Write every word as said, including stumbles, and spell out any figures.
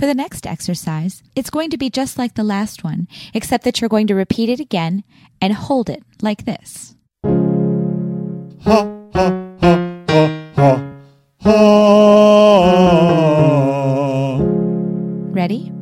For the next exercise, it's going to be just like the last one, except that you're going to repeat it again and hold it like this. Ha, ha, ha, ha, ha, ha. Ready?